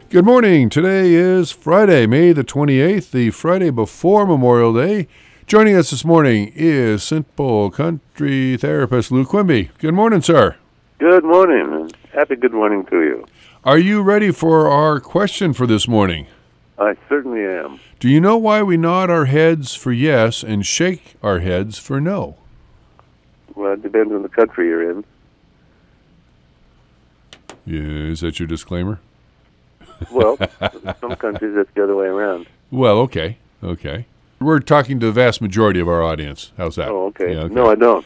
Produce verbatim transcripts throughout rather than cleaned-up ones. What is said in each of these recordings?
Good morning. Today is Friday, May the twenty-eighth, the Friday before Memorial Day. Joining us this morning is Simple Country therapist Lou Quimby. Good morning, sir. Good morning, and happy good morning to you. Are you ready for our question for this morning? I certainly am. Do you know why we nod our heads for yes and shake our heads for no? Well, it depends on the country you're in. Yeah, is that your disclaimer? Well, some countries it's the other way around. Well, okay, okay. We're talking to the vast majority of our audience. How's that? Oh, okay. Yeah, okay. No, I don't.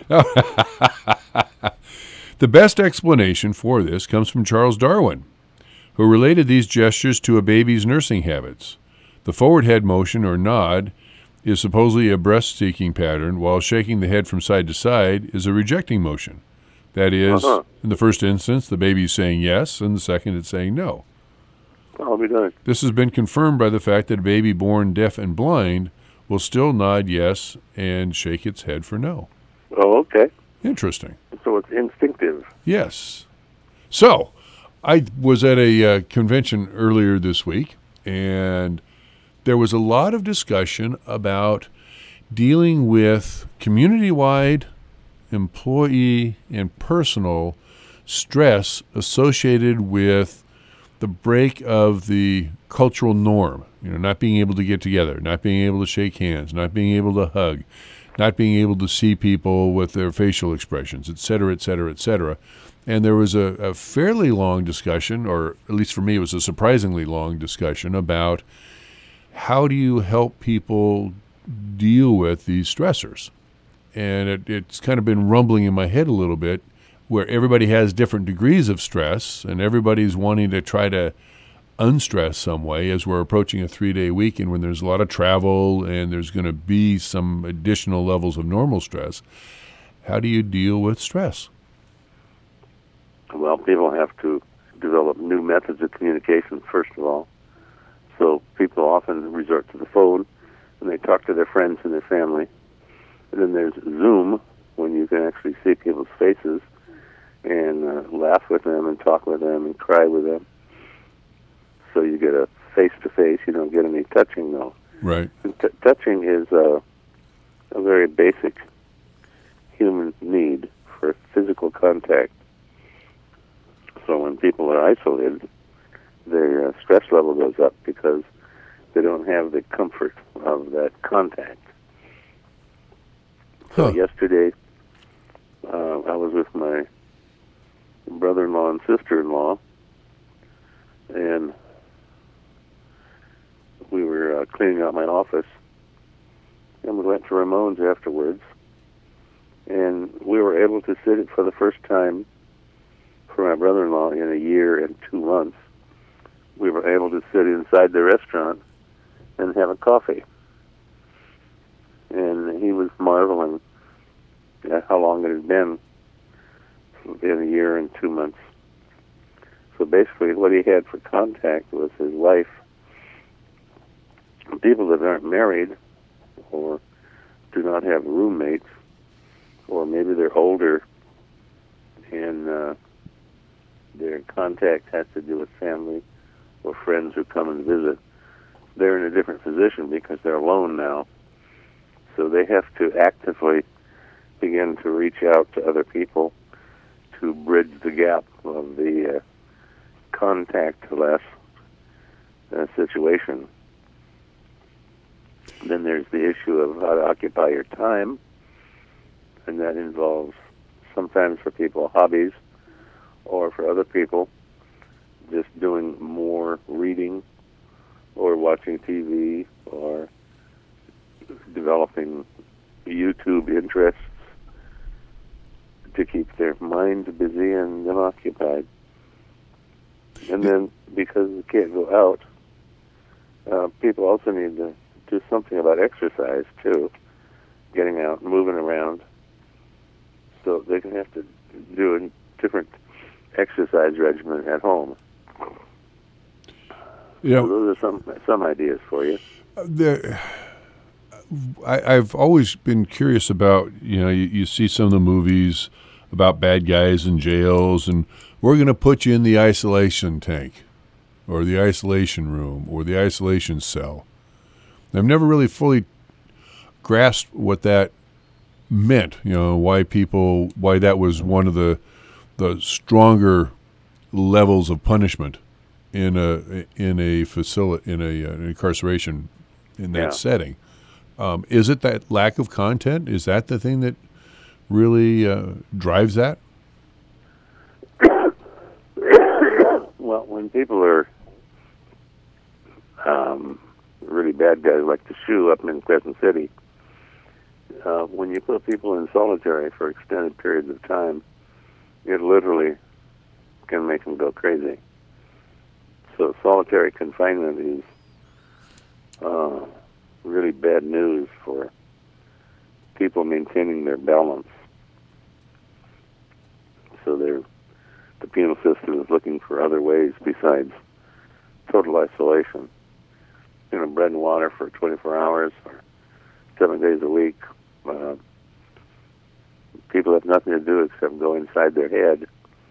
The best explanation for this comes from Charles Darwin, who related these gestures to a baby's nursing habits. The forward head motion, or nod, is supposedly a breast-seeking pattern, while shaking the head from side to side is a rejecting motion. That is, uh-huh. in the first instance, the baby is saying yes, and the second it's saying no. I'll be done. This has been confirmed by the fact that a baby born deaf and blind will still nod yes and shake its head for no. Oh, okay. Interesting. So it's instinctive. Yes. So, I was at a uh, convention earlier this week, and there was a lot of discussion about dealing with community-wide, employee, and personal stress associated with the break of the cultural norm, you know, not being able to get together, not being able to shake hands, not being able to hug, not being able to see people with their facial expressions, et cetera, et cetera, et cetera. And there was a, a fairly long discussion, or at least for me it was a surprisingly long discussion, about how do you help people deal with these stressors. And it, it's kind of been rumbling in my head a little bit, where everybody has different degrees of stress, and everybody's wanting to try to unstress some way as we're approaching a three-day weekend when there's a lot of travel and there's going to be some additional levels of normal stress. How do you deal with stress? Well, people have to develop new methods of communication, first of all. So people often resort to the phone, and they talk to their friends and their family. And then there's Zoom, when you can actually see people's faces and uh, laugh with them and talk with them and cry with them. So you get a face-to-face. You don't get any touching, though. Right. T- touching is uh, a very basic human need for physical contact. So when people are isolated, their uh, stress level goes up because they don't have the comfort of that contact. Huh. So yesterday, uh, I was with my brother-in-law and sister-in-law, and we were uh, cleaning out my office, and we went to Ramon's afterwards, and we were able to sit for the first time for my brother-in-law in a year and two months. We were able to sit inside the restaurant and have a coffee, and he was marveling at how long it had been in a year and two months. So basically what he had for contact was his wife. People that aren't married or do not have roommates, or maybe they're older and uh, their contact has to do with family or friends who come and visit, they're in a different position because they're alone now. So they have to actively begin to reach out to other people to bridge the gap of the uh, contact-less uh, situation. Then there's the issue of how to occupy your time, and that involves sometimes for people hobbies, or for other people just doing more reading or watching T V or developing YouTube interests to keep their minds busy and them occupied. And then, because we can't go out, uh, people also need to do something about exercise, too, getting out and moving around. So they can have to do a different exercise regimen at home. Yeah. So those are some some ideas for you. There, I, I've always been curious about, you know, you, you see some of the movies about bad guys in jails, and we're going to put you in the isolation tank. or the isolation room or the isolation cell. I've never really fully grasped what that meant, you know, why people, why that was one of the the stronger levels of punishment in a in a facility in a uh, an incarceration in that Yeah. setting. Um, is it that lack of content? Is that the thing that really uh, drives that? Well, when people are um, really bad guys like the Shoe up in Crescent City, uh, when you put people in solitary for extended periods of time, it literally can make them go crazy. So solitary confinement is uh, really bad news for people maintaining their balance. So they're, the penal system is looking for other ways besides total isolation. You know, bread and water for twenty-four hours or seven days a week. Uh, people have nothing to do except go inside their head.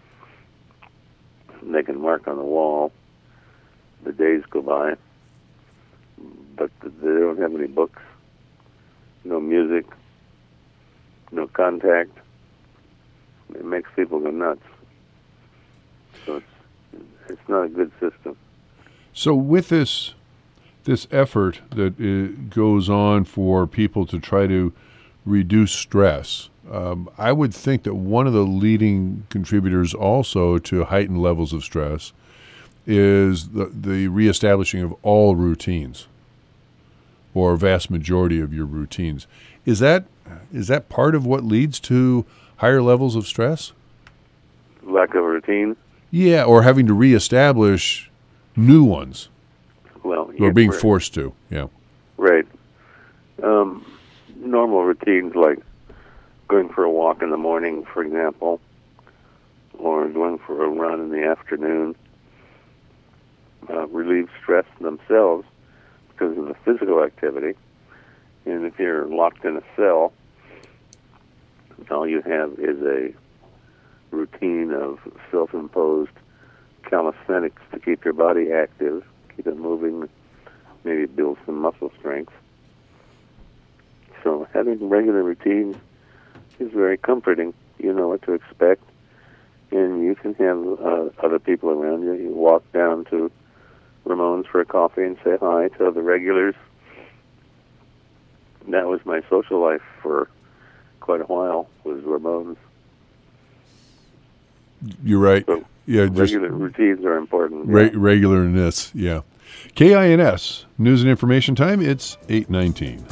And they can mark on the wall. The days go by, but they don't have any books, no music, no contact. It makes people go nuts. So it's, it's not a good system. So with this this effort that uh, goes on for people to try to reduce stress, um, I would think that one of the leading contributors also to heightened levels of stress is the, the reestablishing of all routines, or a vast majority of your routines. Is that is that part of what leads to higher levels of stress? Lack of routine? Yeah, or having to reestablish new ones, Well, or yeah, being right. forced to. Yeah. Right. Um, normal routines like going for a walk in the morning, for example, or going for a run in the afternoon, uh, relieve stress themselves because of the physical activity. And if you're locked in a cell, all you have is a routine of self-imposed calisthenics to keep your body active, keep it moving, maybe build some muscle strength. So having regular routines is very comforting. You know what to expect, and you can have uh, other people around you. You walk down to Ramone's for a coffee and say hi to other regulars. That was my social life for quite a while, was Ramone's. You're right. So Yeah, just regular routines are important. re- yeah. regularness. Yeah. K I N S, News and Information Time. It's eight nineteen.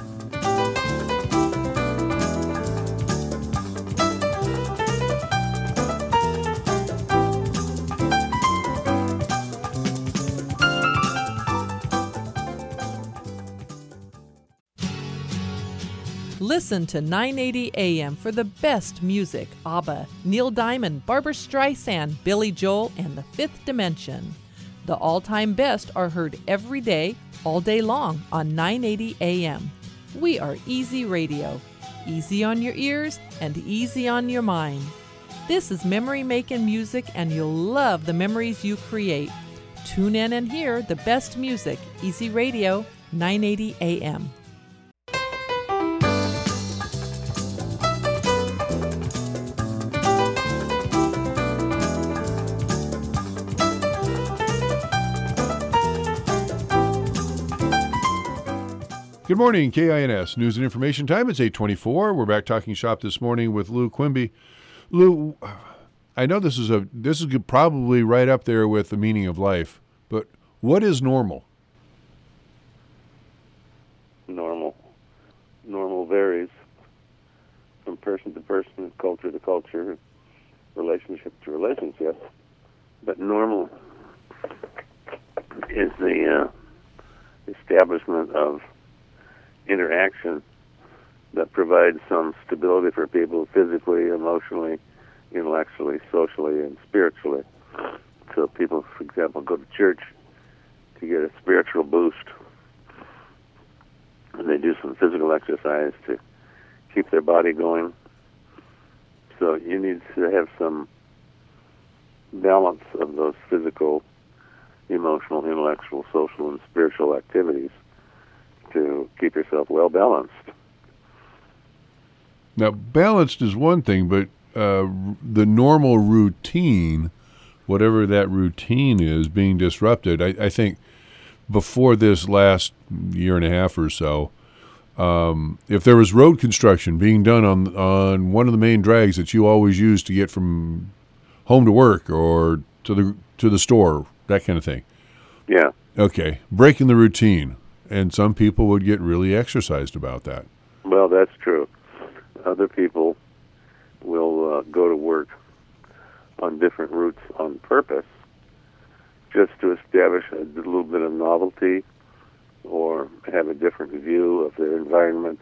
Listen to nine eighty A M for the best music. ABBA, Neil Diamond, Barbra Streisand, Billy Joel, and The Fifth Dimension. The all-time best are heard every day, all day long on nine eighty A M. We are Easy Radio. Easy on your ears and easy on your mind. This is memory-making music, and you'll love the memories you create. Tune in and hear the best music. Easy Radio, nine eighty A M. Good morning, K I N S, News and Information Time. It's eight twenty-four. We're back talking shop this morning with Lou Quimby. Lou, I know this is a this is probably right up there with the meaning of life, but what is normal? Normal. Normal varies from person to person, culture to culture, relationship to relationship. But normal is the uh, establishment of interaction that provides some stability for people physically, emotionally, intellectually, socially, and spiritually. So people, for example, go to church to get a spiritual boost, and they do some physical exercise to keep their body going. So you need to have some balance of those physical emotional, intellectual, social, and spiritual activities to keep yourself well balanced. Now, balanced is one thing, but uh, the normal routine, whatever that routine is, being disrupted, I, I think before this last year and a half or so, um, if there was road construction being done on on one of the main drags that you always use to get from home to work or to the to the store, that kind of thing. Yeah. Okay, breaking the routine, and some people would get really exercised about that. Well, that's true. Other people will uh, go to work on different routes on purpose just to establish a little bit of novelty or have a different view of their environment.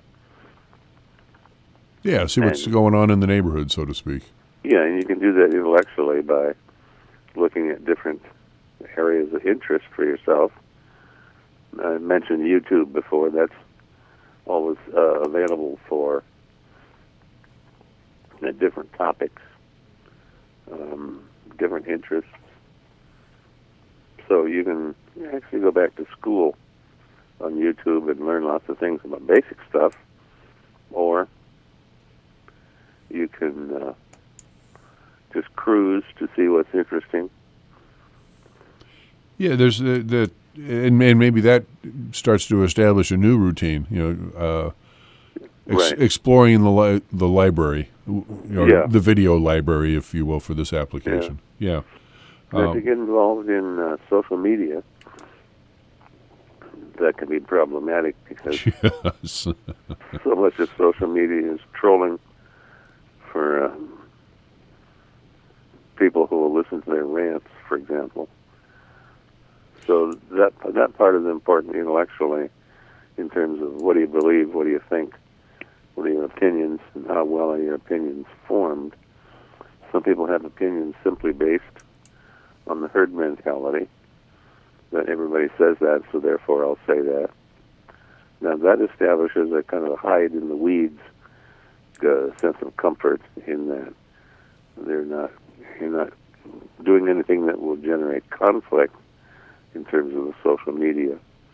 Yeah, see what's and, going on in the neighborhood, so to speak. Yeah, and you can do that intellectually by looking at different areas of interest for yourself. I mentioned YouTube before. That's always uh, available for uh, different topics, um, different interests. So you can actually go back to school on YouTube and learn lots of things about basic stuff, or you can uh, just cruise to see what's interesting. Yeah, there's the, the and, and maybe that starts to establish a new routine. You know, uh, ex- right. exploring the li- the library, you know, yeah. the video library, if you will, for this application. Yeah. yeah. And Um, if you get involved in uh, social media, that can be problematic because yes. so much of social media is trolling for uh, people who will listen to their rants, for example. So that that part is important intellectually in terms of what do you believe, what do you think, what are your opinions, and how well are your opinions formed. Some people have opinions simply based on the herd mentality, that everybody says that, so therefore I'll say that. Now that establishes a kind of hide in the weeds uh, sense of comfort in that they're not you're not doing anything that will generate conflict in terms of the social media.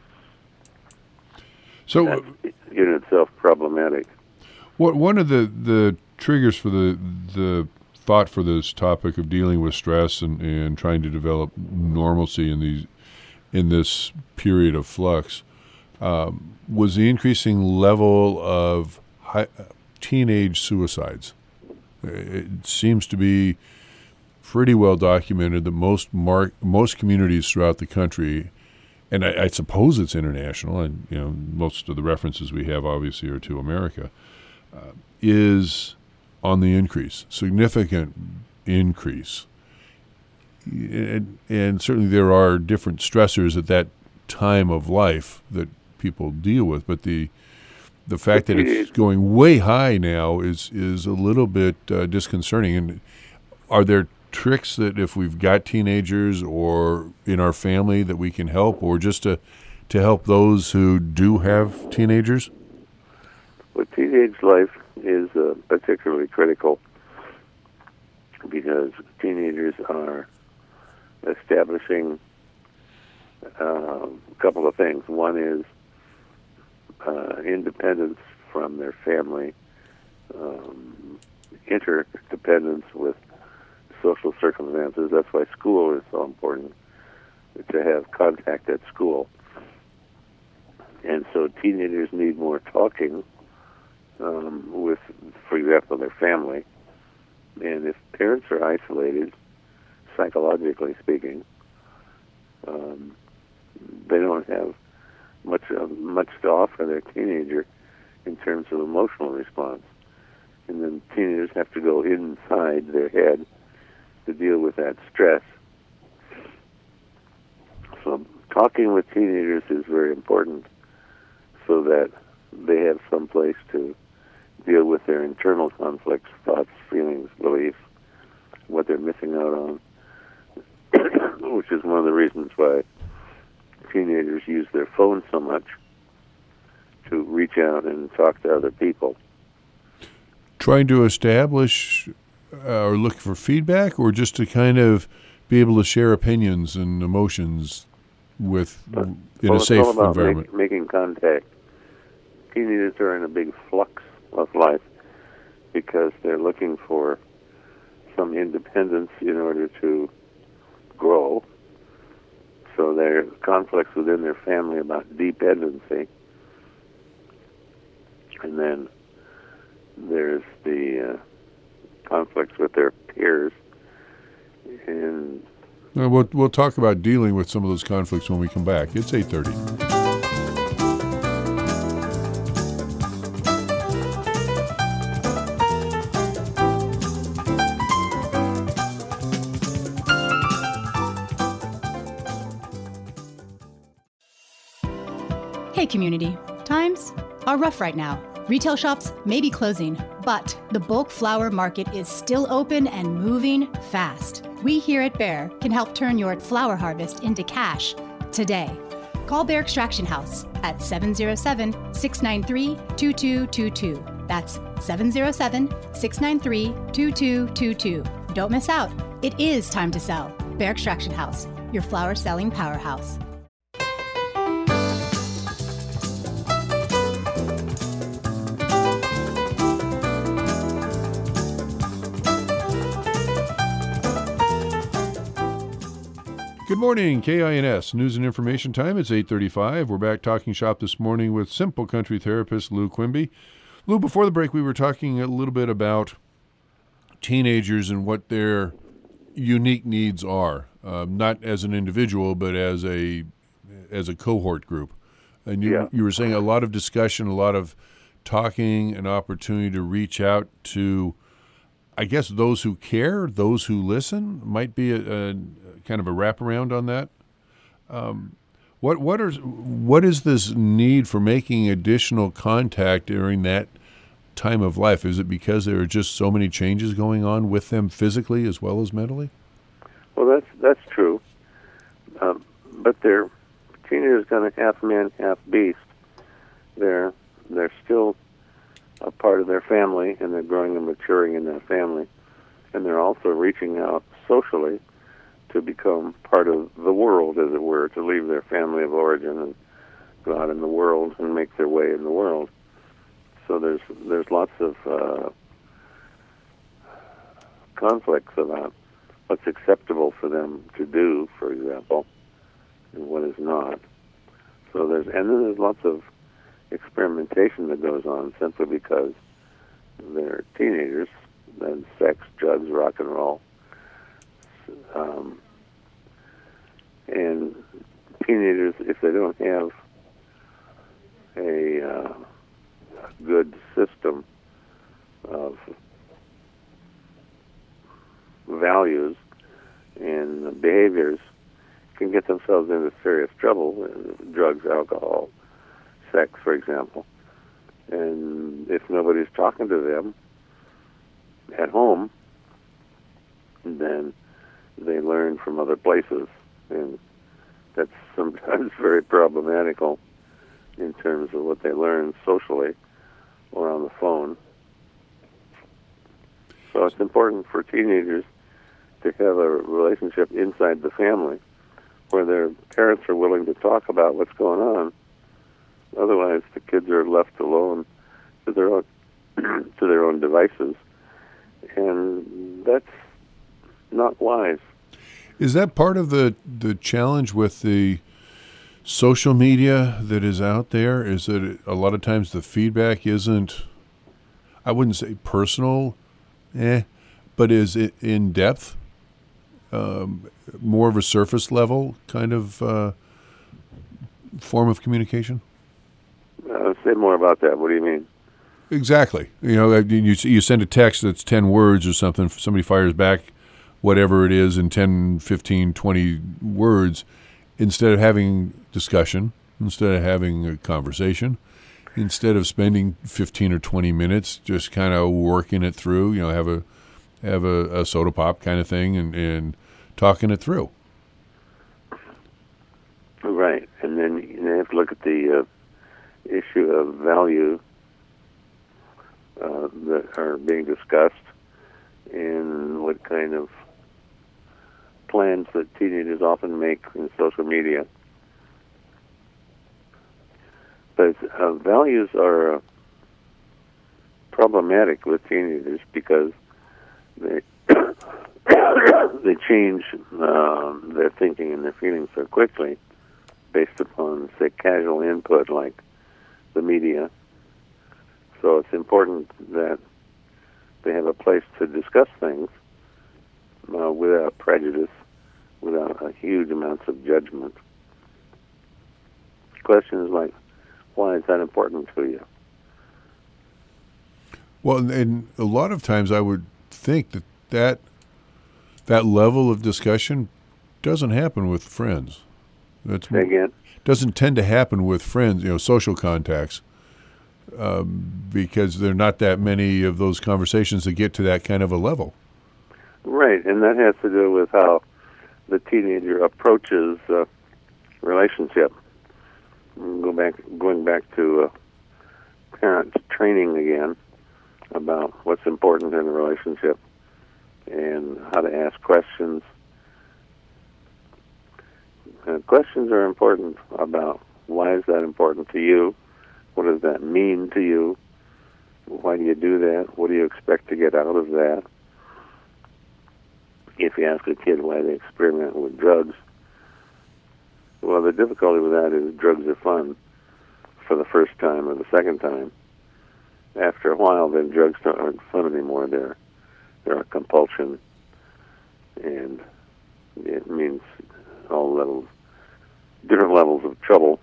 So, that's in itself problematic. What one of the, the triggers for the the thought for this topic of dealing with stress and, and trying to develop normalcy in these in this period of flux um, was the increasing level of high, teenage suicides. It seems to be pretty well documented that most mar- most communities throughout the country, and I, I suppose it's international, and you know most of the references we have obviously are to America, uh, is on the increase, significant increase. And, and certainly there are different stressors at that time of life that people deal with, but the the fact that it's going way high now is is a little bit uh, disconcerting. And are there tricks that if we've got teenagers or in our family that we can help, or just to to help those who do have teenagers? Well, teenage life is uh, particularly critical because teenagers are establishing uh, a couple of things. One is uh, independence from their family, um, interdependence with social circumstances. That's why school is so important, to have contact at school. And so teenagers need more talking um, with, for example, their family. And if parents are isolated, psychologically speaking, um, they don't have much uh, much to offer their teenager in terms of emotional response. And then teenagers have to go inside their head to deal with that stress. So talking with teenagers is very important so that they have some place to deal with their internal conflicts, thoughts, feelings, beliefs, what they're missing out on, which is one of the reasons why teenagers use their phones so much, to reach out and talk to other people. Trying to establish uh, or look for feedback, or just to kind of be able to share opinions and emotions with But, in well, a it's safe all about environment. Make, making contact. Teenagers are in a big flux of life because they're looking for some independence in order to grow. So there are conflicts within their family about dependency. And then there's the uh, conflicts with their peers. And Uh, we'll, we'll talk about dealing with some of those conflicts when we come back. It's eight thirty. Hey community, times are rough right now. Retail shops may be closing, but the bulk flower market is still open and moving fast. We here at Bear can help turn your flower harvest into cash today. Call Bear Extraction House at seven oh seven, six nine three, two two two two. That's seven oh seven, six nine three, two two two two. Don't miss out. It is time to sell. Bear Extraction House, your flower selling powerhouse. Good morning, K I N S News and Information Time. It's eight thirty-five. We're back talking shop this morning with Simple Country therapist Lou Quimby. Lou, before the break, we were talking a little bit about teenagers and what their unique needs are, um, not as an individual, but as a as a cohort group. And you, Yeah. you were saying a lot of discussion, a lot of talking, an opportunity to reach out to, I guess, those who care, those who listen, might be a, a kind of a wraparound on that. Um, what what are what is this need for making additional contact during that time of life? Is it because there are just so many changes going on with them physically as well as mentally? well, that's that's true. Um, but they're teenagers, kind of half man, half beast. They're they're still a part of their family, and they're growing and maturing in that family, and they're also reaching out socially to become part of the world, as it were, to leave their family of origin and go out in the world and make their way in the world. So there's there's lots of uh, conflicts about what's acceptable for them to do, for example, and what is not. So there's and then there's lots of experimentation that goes on simply because they're teenagers, and sex, drugs, rock and roll. Um, and teenagers, if they don't have a uh, good system of values and behaviors, can get themselves into serious trouble, uh, drugs, alcohol, sex, for example. And if nobody's talking to them at home, then they learn from other places, and that's sometimes very problematical in terms of what they learn socially or on the phone. So it's important for teenagers to have a relationship inside the family where their parents are willing to talk about what's going on. Otherwise, the kids are left alone to their own to their own devices, and that's not wise. Is that part of the, the challenge with the social media that is out there? Is that it, a lot of times the feedback isn't, I wouldn't say personal, eh, but is it in depth, um, more of a surface level kind of uh, form of communication? Uh, say more about that. What do you mean? Exactly. You know, you you send a text that's ten words or something, somebody fires back whatever it is in ten, fifteen, twenty words, instead of having discussion, instead of having a conversation, instead of spending fifteen or twenty minutes just kind of working it through, you know, have a have a, a soda pop kind of thing and, and talking it through. Right. And then you have to look at the uh, issue of value uh, that are being discussed and what kind of plans that teenagers often make in social media. But uh, values are uh, problematic with teenagers because they they change uh, their thinking and their feelings so quickly based upon, say, casual input like the media. So it's important that they have a place to discuss things uh, without prejudice, without a huge amounts of judgment. Questions like, why is that important to you? Well, and, and a lot of times I would think that that, that level of discussion doesn't happen with friends. That's Say again? Doesn't tend to happen with friends, you know, social contacts, um, because there are not that many of those conversations that get to that kind of a level. Right, and that has to do with how the teenager approaches uh, relationship. Go back, going back to uh, parent training again about what's important in a relationship and how to ask questions. Uh, questions are important about why is that important to you? What does that mean to you? Why do you do that? What do you expect to get out of that? If you ask a kid why they experiment with drugs, well, the difficulty with that is drugs are fun for the first time or the second time. After a while, then drugs aren't fun anymore. They're, they're a compulsion, and it means all levels, different levels of trouble.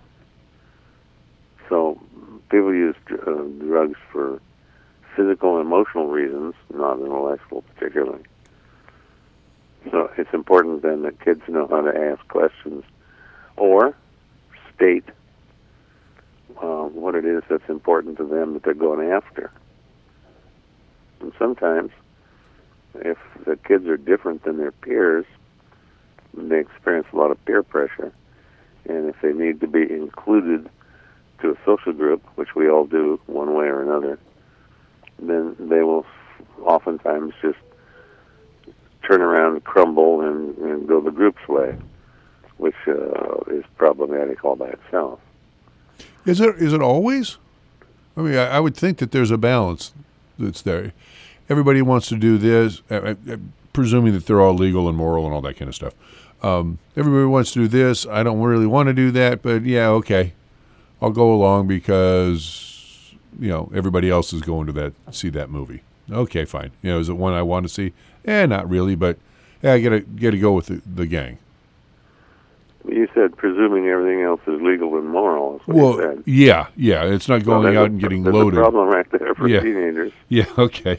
So people use uh, drugs for physical and emotional reasons, not intellectual particularly. So it's important then that kids know how to ask questions or state uh, what it is that's important to them that they're going after. And sometimes, if the kids are different than their peers, they experience a lot of peer pressure. And if they need to be included to a social group, which we all do one way or another, then they will oftentimes just turn around and crumble and, and go the group's way, which uh, is problematic all by itself. Is it is it always? I mean, I, I would think that there's a balance that's there. Everybody wants to do this, uh, uh, presuming that they're all legal and moral and all that kind of stuff. Um, everybody wants to do this. I don't really want to do that, but yeah, okay, I'll go along because you know everybody else is going to that see that movie. Okay, fine. You know, is it one I want to see? Eh, not really, but yeah, I gotta gotta go with the, the gang. You said presuming everything else is legal and moral. That's what Well, you said. yeah, yeah. It's not going Well, out a- and getting there's loaded. a problem right there for Yeah. teenagers. Yeah, okay.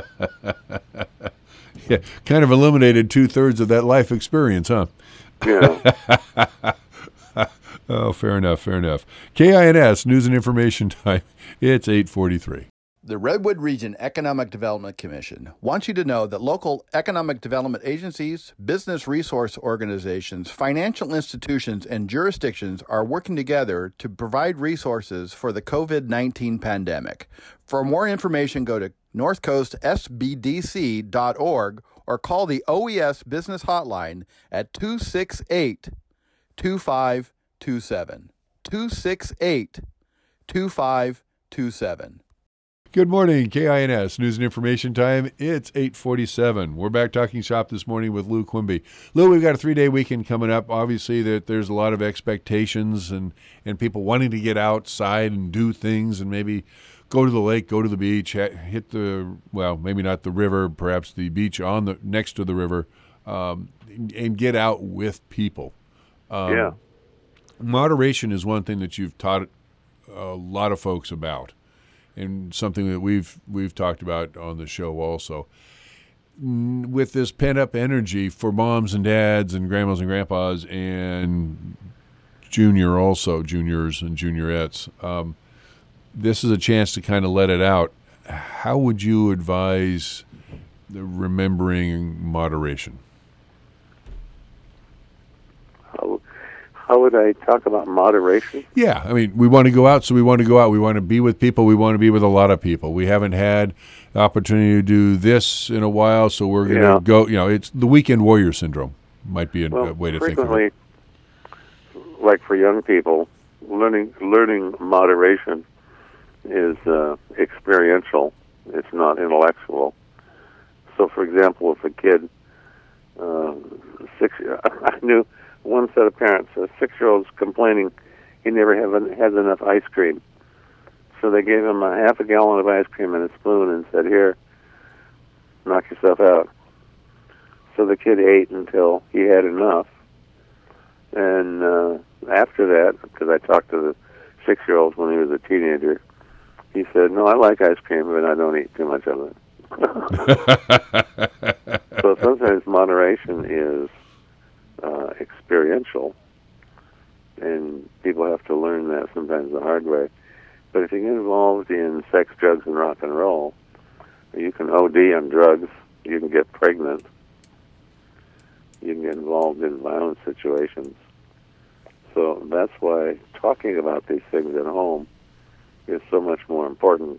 Yeah, kind of eliminated two-thirds of that life experience, huh? Yeah. Oh, fair enough, fair enough. K I N S, News and Information Time. It's eight forty-three. The Redwood Region Economic Development Commission wants you to know that local economic development agencies, business resource organizations, financial institutions, and jurisdictions are working together to provide resources for the covid nineteen pandemic. For more information, go to north coast s b d c dot org or call the O E S Business Hotline at two six eight, two five two seven. two six eight, two five two seven. Good morning, K I N S, News and Information Time. It's eight forty-seven. We're back talking shop this morning with Lou Quimby. Lou, we've got a three-day weekend coming up. Obviously, that there's a lot of expectations and, and people wanting to get outside and do things and maybe go to the lake, go to the beach, hit the, well, maybe not the river, perhaps the beach on the next to the river, um, and get out with people. Um, Yeah. Moderation is one thing that you've taught a lot of folks about, and something that we've we've talked about on the show also. With this pent-up energy for moms and dads and grandmas and grandpas and junior also, juniors and juniorettes, um, this is a chance to kind of let it out. How would you advise the remembering moderation? How, how would I talk about moderation? Yeah, I mean, we want to go out, so we want to go out. We want to be with people. We want to be with a lot of people. We haven't had the opportunity to do this in a while, so we're going to Yeah. go. You know, it's the weekend warrior syndrome. might be a, Well, a way to think of frequently, it. like for young people, learning learning moderation is uh, experiential. It's not intellectual. So, for example, if a kid, uh, six, I knew one set of parents, a six-year-old's complaining he never have, has enough ice cream. So they gave him a half a gallon of ice cream and a spoon and said, "Here, knock yourself out." So the kid ate until he had enough. And uh, after that, because I talked to the six-year-old when he was a teenager, he said, "No, I like ice cream, but I don't eat too much of it." So sometimes moderation is uh, experiential, and people have to learn that sometimes the hard way. But if you get involved in sex, drugs, and rock and roll, you can O D on drugs, you can get pregnant, you can get involved in violent situations. So that's why talking about these things at home is so much more important,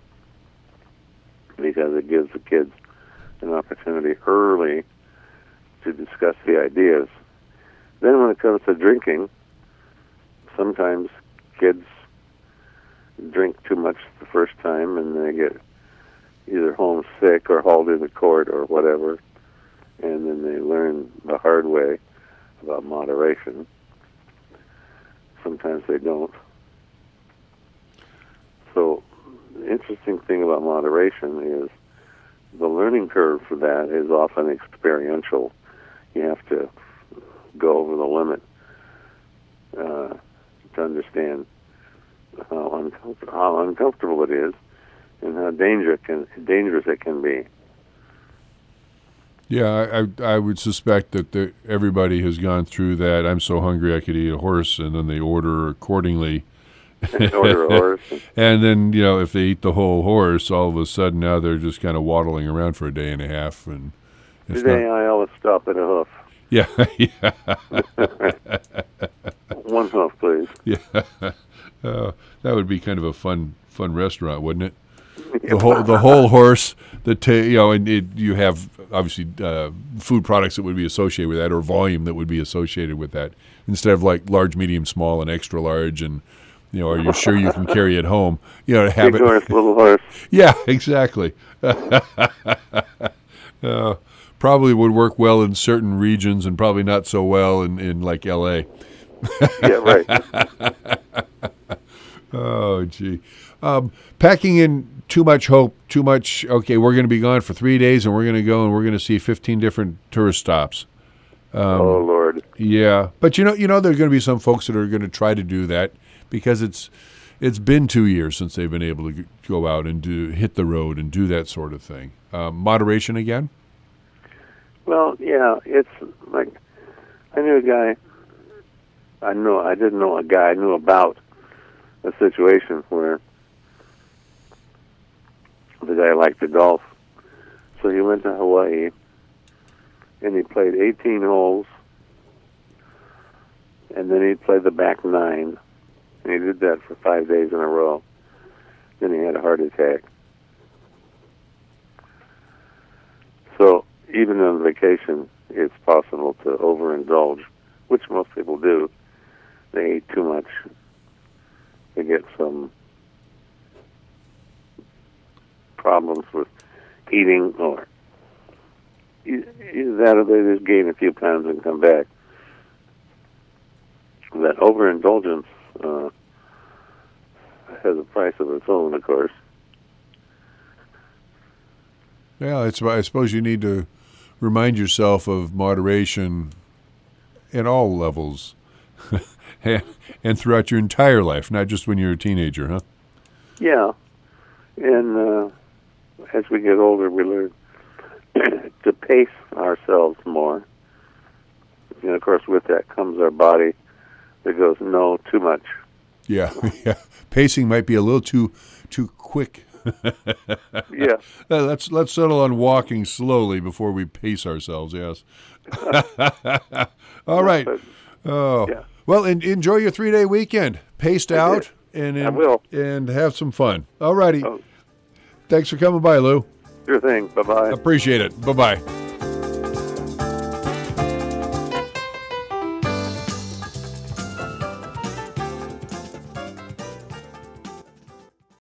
because it gives the kids an opportunity early to discuss the ideas. Then when it comes to drinking, sometimes kids drink too much the first time and they get either homesick or hauled into court or whatever, and then they learn the hard way about moderation. Sometimes they don't. So the interesting thing about moderation is the learning curve for that is often experiential. You have to go over the limit uh, to understand how, uncom- how uncomfortable it is and how danger can, dangerous it can be. Yeah, I, I would suspect that the, everybody has gone through that. I'm so hungry I could eat a horse, and then they order accordingly. Order a horse. And then, you know, if they eat the whole horse, all of a sudden now they're just kind of waddling around for a day and a half. And it's Today not, I always stop at a hoof. yeah, yeah, One hoof, please. yeah. Uh, that would be kind of a fun, fun restaurant, wouldn't it? The whole, the whole horse. The ta- you know, and it, you have obviously uh, food products that would be associated with that, or volume that would be associated with that, instead of like large, medium, small, and extra large, and you know, are you sure you can carry it home? You know, to have Big it. horse, little horse. Yeah, exactly. uh, probably would work well in certain regions, and probably not so well in, in like L A. Yeah, right. Oh, gee. Um, packing in too much hope, too much, okay, we're going to be gone for three days, and we're going to go and we're going to see fifteen different tourist stops. Um, Oh, Lord. Yeah. But, you know, you know, there are going to be some folks that are going to try to do that because it's it's been two years since they've been able to go out and do hit the road and do that sort of thing. Um, moderation again? Well, yeah, it's like, I knew a guy, I know, I didn't know a guy, I knew about a situation where the guy liked to golf. So he went to Hawaii and he played eighteen holes, and then he played the back nine. And he did that for five days in a row. Then he had a heart attack. So even on vacation, it's possible to overindulge, which most people do. They eat too much. They get some problems with eating, or either that or they just gain a few pounds and come back. That overindulgence uh, has a price of its own, of course. Yeah, it's, I suppose you need to remind yourself of moderation at all levels and, and throughout your entire life, not just when you're a teenager, huh? Yeah. And uh, as we get older, we learn to pace ourselves more. And, of course, with that comes our body that goes, no, too much. Yeah, yeah. Pacing might be a little too too quick. Yeah. Uh, let's let's settle on walking slowly before we pace ourselves. Yes. All right. But, Oh. yeah. Well, en- enjoy your three day weekend. Paced I out did. and I and, will. and have some fun. All righty. Oh. Thanks for coming by, Lou. Sure thing. Bye-bye. Appreciate it. Bye bye.